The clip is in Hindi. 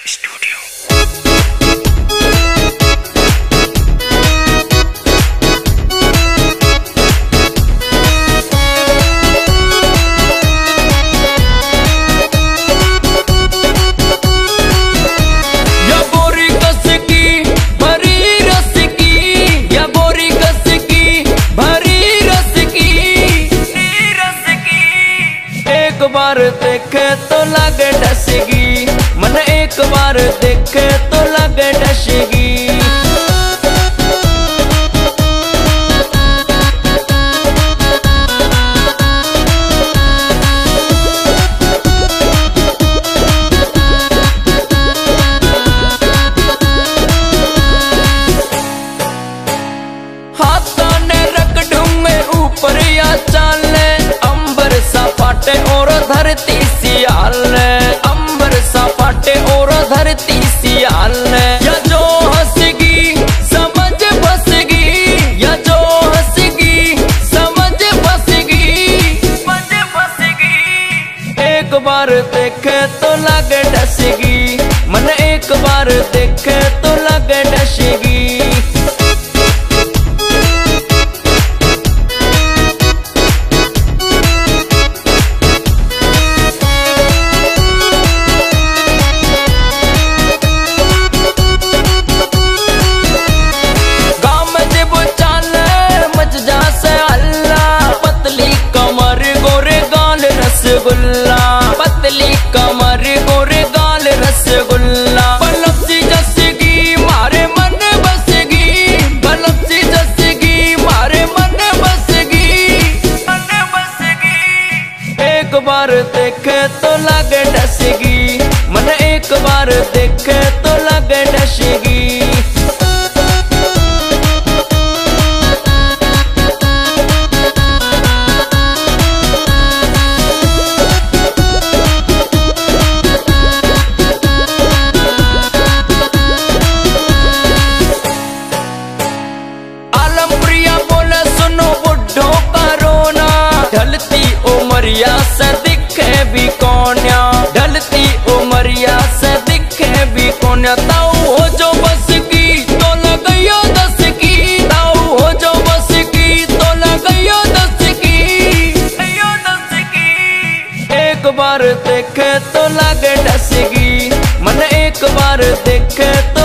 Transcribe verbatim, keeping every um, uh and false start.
स्टूडियो। एक बार देखे तो लगे डसेगी, मन एक बार देखे तो लगे डसेगी। हाथों ने रख ढूंगे ऊपर या चाले, अंबर सा फाटे और धरती सियाल ने, अंबर सा फाटे और धरती सियाल ने। या जो हंसगी समझ बसगी, या जो हंसगी समझ बसगी, समझ बसगी। एक बार देखे तो लगे डसेगी, मन एक बार देखे तो लगे डसेगी। रसगुल्ला पतली कमर गोरे गाल रसगुल्ला, बल्लभ सी जसगी मारे मन बसगी, बल्लभ सी जसगी मारे मन बसगी, मन बसगी। एक बार देखे तो लगे डसेगी, मन एक बार देखे तो लगे डसेगी। ढलती उमरिया से दिखे भी कौन्या, ढलती उमरिया से दिखे भी कौन्या। ताऊ हो जो बस की तो लगइयो दस की, ताऊ हो जो बस की तो लगइयो दस की, लगइयो दस की। एक बार देखे तो लगे डसेगी, मन एक बार देखे